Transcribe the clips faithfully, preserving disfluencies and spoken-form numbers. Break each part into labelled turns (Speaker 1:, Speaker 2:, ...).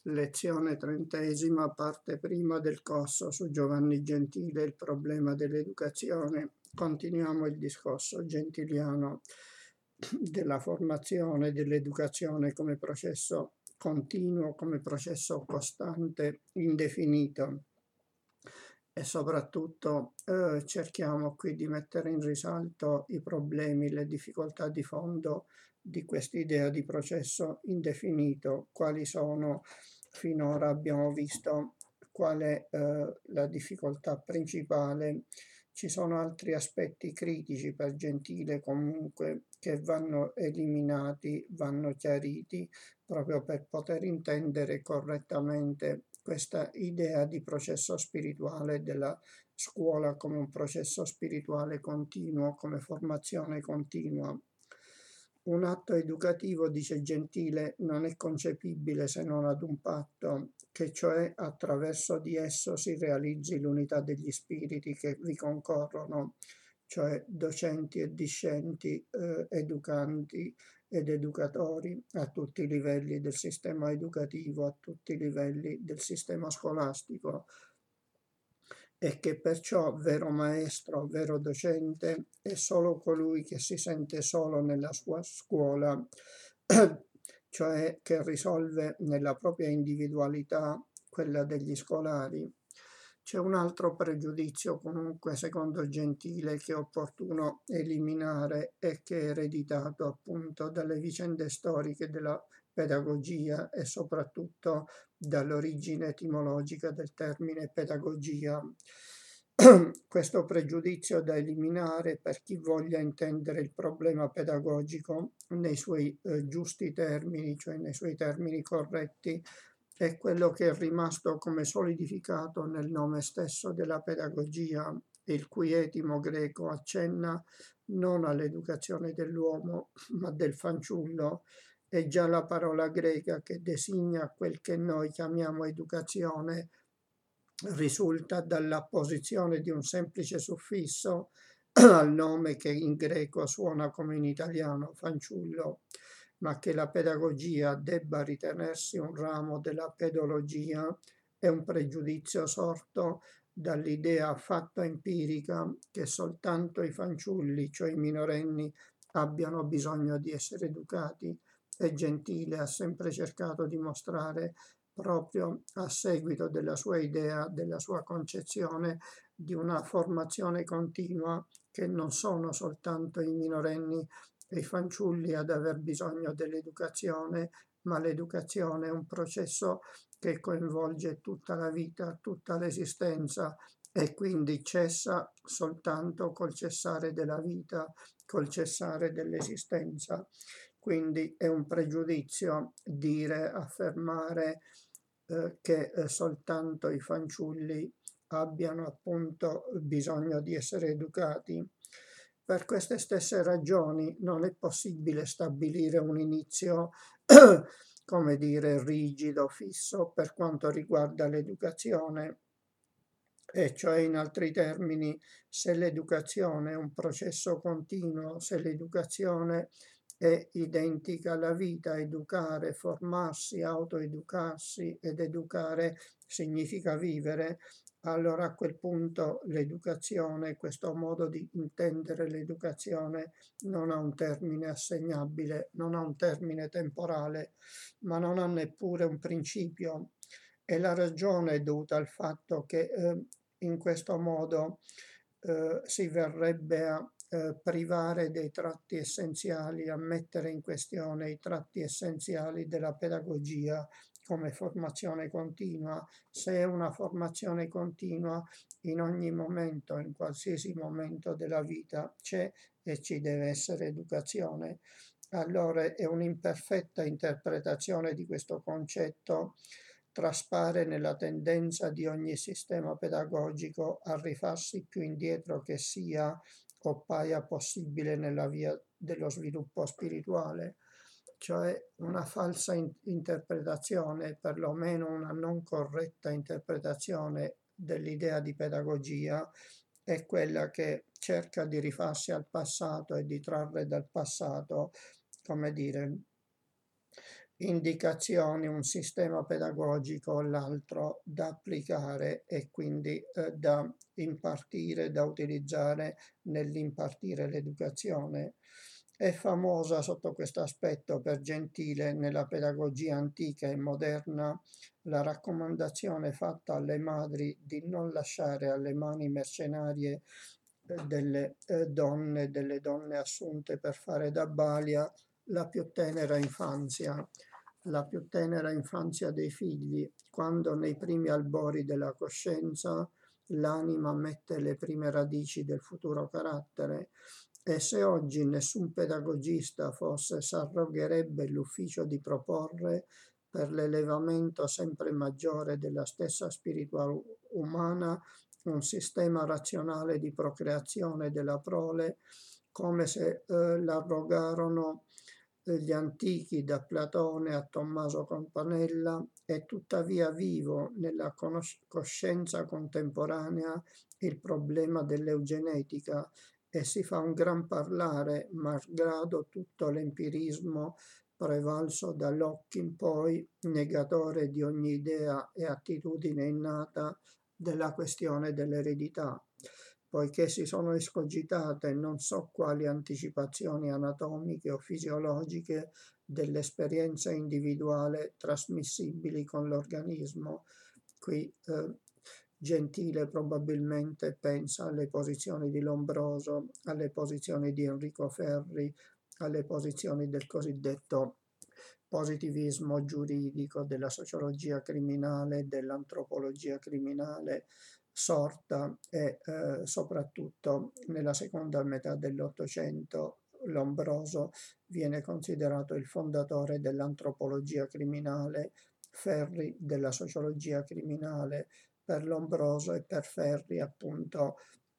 Speaker 1: Lezione trentesima, parte prima del corso su Giovanni Gentile, il problema dell'educazione. Continuiamo il discorso gentiliano della formazione, dell'educazione come processo continuo, come processo costante, indefinito. E soprattutto eh, cerchiamo qui di mettere in risalto i problemi, le difficoltà di fondo di quest'idea di processo indefinito, quali sono. Finora abbiamo visto qual è eh, la difficoltà principale. Ci sono altri aspetti critici per Gentile comunque che vanno eliminati, vanno chiariti proprio per poter intendere correttamente questa idea di processo spirituale della scuola come un processo spirituale continuo, come formazione continua. Un atto educativo, dice Gentile, non è concepibile se non ad un patto, che cioè attraverso di esso si realizzi l'unità degli spiriti che vi concorrono, cioè docenti e discenti, eh, educanti ed educatori a tutti i livelli del sistema educativo, a tutti i livelli del sistema scolastico, e che perciò vero maestro, vero docente è solo colui che si sente solo nella sua scuola, cioè che risolve nella propria individualità quella degli scolari. C'è un altro pregiudizio comunque secondo Gentile che è opportuno eliminare e che è ereditato appunto dalle vicende storiche della pedagogia e soprattutto dall'origine etimologica del termine pedagogia. Questo pregiudizio da eliminare per chi voglia intendere il problema pedagogico nei suoi eh, giusti termini, cioè nei suoi termini corretti, è quello che è rimasto come solidificato nel nome stesso della pedagogia, il cui etimo greco accenna non all'educazione dell'uomo, ma del fanciullo. È già la parola greca che designa quel che noi chiamiamo educazione, risulta dall'apposizione di un semplice suffisso al nome che in greco suona come in italiano fanciullo, ma che la pedagogia debba ritenersi un ramo della pedologia è un pregiudizio sorto dall'idea fatta empirica che soltanto i fanciulli, cioè i minorenni, abbiano bisogno di essere educati. E Gentile ha sempre cercato di mostrare, proprio a seguito della sua idea, della sua concezione di una formazione continua, che non sono soltanto i minorenni e i fanciulli ad aver bisogno dell'educazione, ma l'educazione è un processo che coinvolge tutta la vita, tutta l'esistenza, e quindi cessa soltanto col cessare della vita, col cessare dell'esistenza. Quindi è un pregiudizio dire, affermare eh, che eh, soltanto i fanciulli abbiano appunto bisogno di essere educati. Per queste stesse ragioni non è possibile stabilire un inizio, come dire, rigido, fisso per quanto riguarda l'educazione, e cioè in altri termini, se l'educazione è un processo continuo, se l'educazione è identica alla vita, educare, formarsi, autoeducarsi ed educare significa vivere, allora a quel punto l'educazione, questo modo di intendere l'educazione non ha un termine assegnabile, non ha un termine temporale, ma non ha neppure un principio. E la ragione è dovuta al fatto che eh, in questo modo eh, si verrebbe a eh, privare dei tratti essenziali, a mettere in questione i tratti essenziali della pedagogia come formazione continua. Se è una formazione continua, in ogni momento, in qualsiasi momento della vita c'è e ci deve essere educazione. Allora è un'imperfetta interpretazione di questo concetto, traspare nella tendenza di ogni sistema pedagogico a rifarsi più indietro che sia o paia possibile nella via dello sviluppo spirituale, cioè una falsa in- interpretazione, perlomeno una non corretta interpretazione dell'idea di pedagogia, è quella che cerca di rifarsi al passato e di trarre dal passato, come dire, indicazioni, un sistema pedagogico, l'altro da applicare e quindi eh, da impartire, da utilizzare nell'impartire l'educazione. È famosa sotto questo aspetto per Gentile nella pedagogia antica e moderna la raccomandazione fatta alle madri di non lasciare alle mani mercenarie eh, delle eh, donne, delle donne assunte per fare da balia, la più tenera infanzia, la più tenera infanzia dei figli, quando nei primi albori della coscienza l'anima mette le prime radici del futuro carattere. E se oggi nessun pedagogista forse s'arrogherebbe l'ufficio di proporre per l'elevamento sempre maggiore della stessa spiritualità umana un sistema razionale di procreazione della prole, come se eh, l'arrogarono eh, gli antichi da Platone a Tommaso Campanella, è tuttavia vivo nella conos- coscienza contemporanea il problema dell'eugenetica e si fa un gran parlare, malgrado tutto l'empirismo prevalso da Locke in poi, negatore di ogni idea e attitudine innata della questione dell'eredità, poiché si sono escogitate non so quali anticipazioni anatomiche o fisiologiche dell'esperienza individuale trasmissibili con l'organismo. Qui eh, Gentile probabilmente pensa alle posizioni di Lombroso, alle posizioni di Enrico Ferri, alle posizioni del cosiddetto positivismo giuridico, della sociologia criminale, dell'antropologia criminale sorta e eh, soprattutto nella seconda metà dell'Ottocento Lombroso viene considerato il fondatore dell'antropologia criminale, Ferri della sociologia criminale. Per Lombroso e per Ferri appunto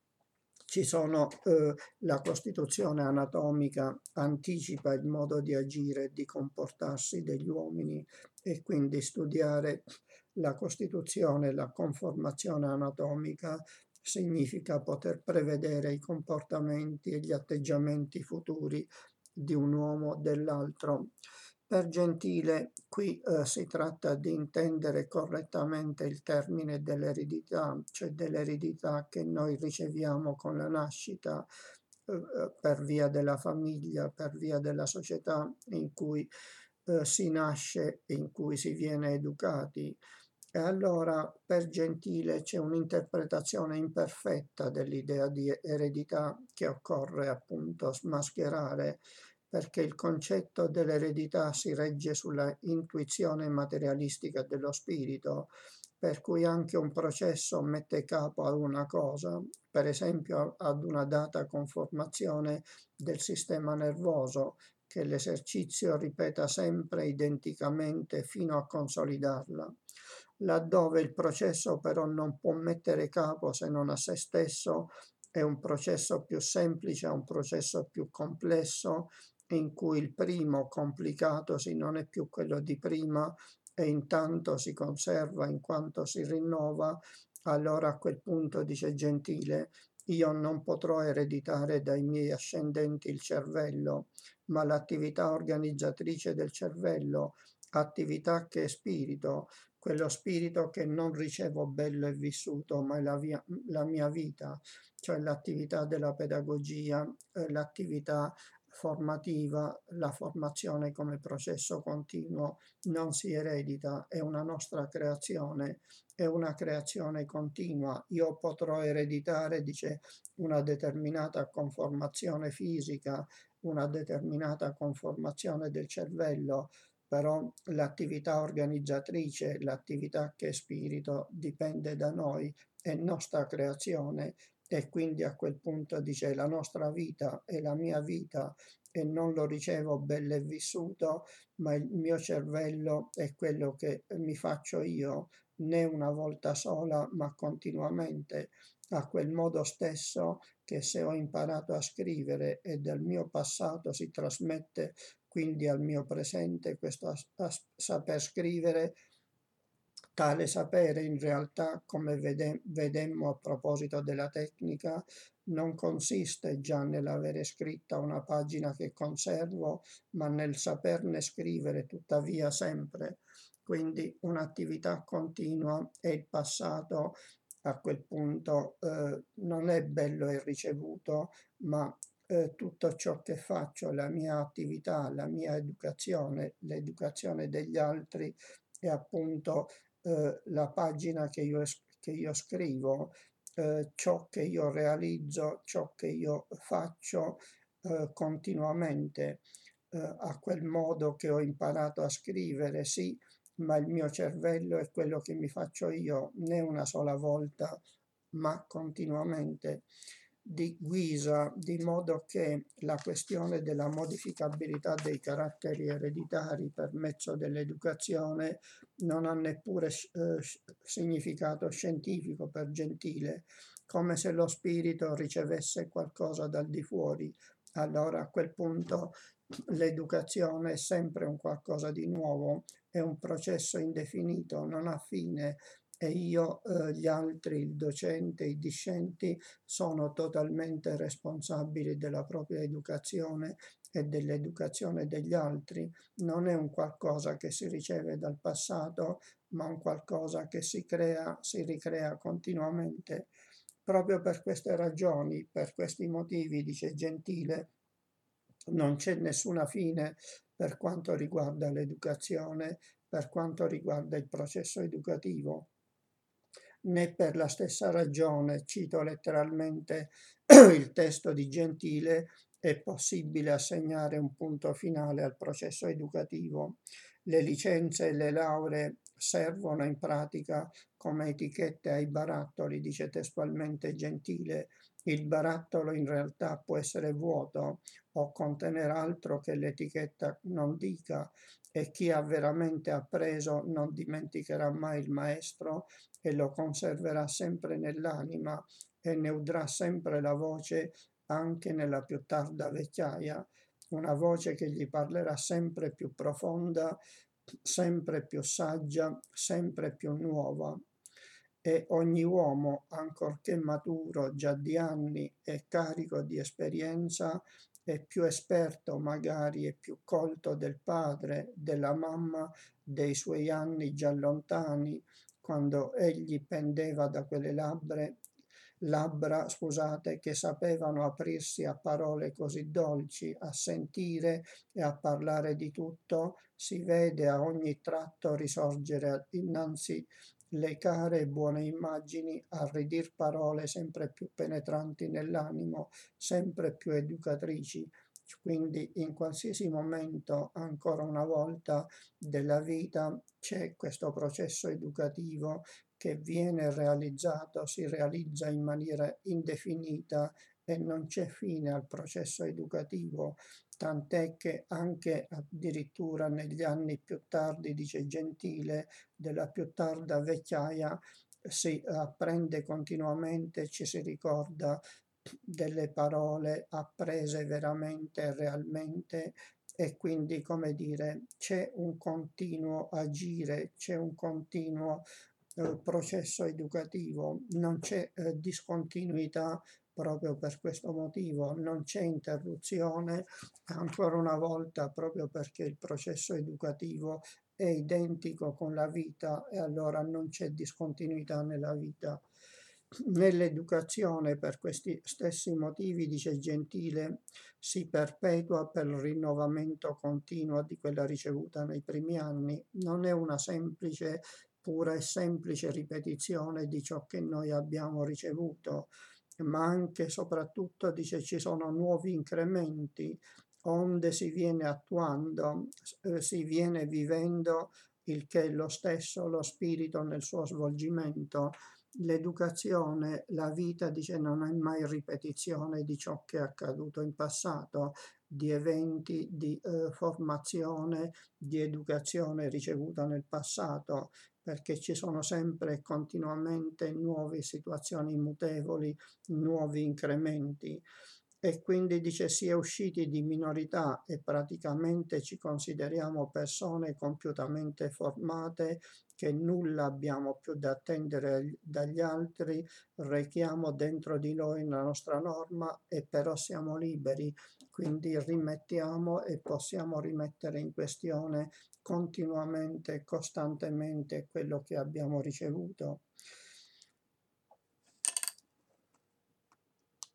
Speaker 1: ci sono eh, la costituzione anatomica anticipa il modo di agire e di comportarsi degli uomini e quindi studiare la costituzione, la conformazione anatomica significa poter prevedere i comportamenti e gli atteggiamenti futuri di un uomo o dell'altro. Per Gentile qui eh, si tratta di intendere correttamente il termine dell'eredità, cioè dell'eredità che noi riceviamo con la nascita eh, per via della famiglia, per via della società in cui eh, si nasce e in cui si viene educati. E allora per Gentile c'è un'interpretazione imperfetta dell'idea di eredità che occorre appunto smascherare, perché il concetto dell'eredità si regge sulla intuizione materialistica dello spirito, per cui anche un processo mette capo ad una cosa, per esempio ad una data conformazione del sistema nervoso, che l'esercizio ripeta sempre identicamente fino a consolidarla. Laddove il processo però non può mettere capo se non a se stesso, è un processo più semplice, è un processo più complesso, in cui il primo complicatosi non è più quello di prima e intanto si conserva in quanto si rinnova, allora a quel punto dice Gentile, io non potrò ereditare dai miei ascendenti il cervello, ma l'attività organizzatrice del cervello, attività che è spirito, quello spirito che non ricevo bello e vissuto, ma è la, via, la mia vita, cioè l'attività della pedagogia, eh, l'attività formativa, la formazione come processo continuo non si eredita, è una nostra creazione, è una creazione continua. Io potrò ereditare, dice, una determinata conformazione fisica, una determinata conformazione del cervello, però l'attività organizzatrice, l'attività che è spirito, dipende da noi, è nostra creazione e quindi a quel punto dice la nostra vita è la mia vita e non lo ricevo bello e vissuto, ma il mio cervello è quello che mi faccio io, né una volta sola, ma continuamente, a quel modo stesso che se ho imparato a scrivere e del mio passato si trasmette quindi al mio presente questo a, a saper scrivere, tale sapere in realtà, come vede, vedemmo a proposito della tecnica, non consiste già nell'avere scritta una pagina che conservo, ma nel saperne scrivere tuttavia sempre. Quindi un'attività continua, e il passato a quel punto eh, non è bello e ricevuto, ma eh, tutto ciò che faccio, la mia attività, la mia educazione, l'educazione degli altri, è appunto eh, la pagina che io, che io scrivo, eh, ciò che io realizzo, ciò che io faccio eh, continuamente, eh, a quel modo che ho imparato a scrivere, sì, ma il mio cervello è quello che mi faccio io, né una sola volta, ma continuamente, di guisa, di modo che la questione della modificabilità dei caratteri ereditari per mezzo dell'educazione non ha neppure eh, significato scientifico, per Gentile, come se lo spirito ricevesse qualcosa dal di fuori. Allora a quel punto l'educazione è sempre un qualcosa di nuovo, è un processo indefinito, non ha fine, e io, eh, gli altri, il docente, i discenti, sono totalmente responsabili della propria educazione e dell'educazione degli altri. Non è un qualcosa che si riceve dal passato, ma un qualcosa che si crea, si ricrea continuamente. Proprio per queste ragioni, per questi motivi, dice Gentile, non c'è nessuna fine per quanto riguarda l'educazione, per quanto riguarda il processo educativo, né per la stessa ragione, cito letteralmente il testo di Gentile, è possibile assegnare un punto finale al processo educativo. Le licenze e le lauree servono in pratica come etichette ai barattoli, dice testualmente Gentile. Il barattolo in realtà può essere vuoto o contenere altro che l'etichetta non dica, e chi ha veramente appreso non dimenticherà mai il maestro e lo conserverà sempre nell'anima e ne udrà sempre la voce anche nella più tarda vecchiaia, una voce che gli parlerà sempre più profonda, sempre più saggia, sempre più nuova. E ogni uomo, ancorché maturo già di anni e carico di esperienza, è più esperto magari e più colto del padre, della mamma, dei suoi anni già lontani, quando egli pendeva da quelle labbra, labbra, scusate, che sapevano aprirsi a parole così dolci, a sentire e a parlare di tutto, si vede a ogni tratto risorgere innanzi le care e buone immagini, a ridir parole sempre più penetranti nell'animo, sempre più educatrici. Quindi in qualsiasi momento, ancora una volta, della vita c'è questo processo educativo che viene realizzato, si realizza in maniera indefinita e non c'è fine al processo educativo, tant'è che anche addirittura negli anni più tardi, dice Gentile, della più tarda vecchiaia, si apprende continuamente, ci si ricorda delle parole apprese veramente e realmente, e quindi, come dire, c'è un continuo agire, c'è un continuo eh, processo educativo, non c'è eh, discontinuità proprio per questo motivo, non c'è interruzione, ancora una volta proprio perché il processo educativo è identico con la vita, e allora non c'è discontinuità nella vita. Nell'educazione, per questi stessi motivi, dice Gentile, si perpetua per il rinnovamento continuo di quella ricevuta nei primi anni. Non è una semplice, pura e semplice ripetizione di ciò che noi abbiamo ricevuto, ma anche e soprattutto, dice, ci sono nuovi incrementi, onde si viene attuando, eh, si viene vivendo, il che è lo stesso lo spirito nel suo svolgimento. L'educazione, la vita, dice, non è mai ripetizione di ciò che è accaduto in passato, di eventi di eh, formazione, di educazione ricevuta nel passato, perché ci sono sempre e continuamente nuove situazioni mutevoli, nuovi incrementi. e quindi dice si è usciti di minorità e praticamente ci consideriamo persone compiutamente formate, che nulla abbiamo più da attendere dagli altri, rechiamo dentro di noi la nostra norma e però siamo liberi, quindi rimettiamo e possiamo rimettere in questione continuamente, costantemente quello che abbiamo ricevuto.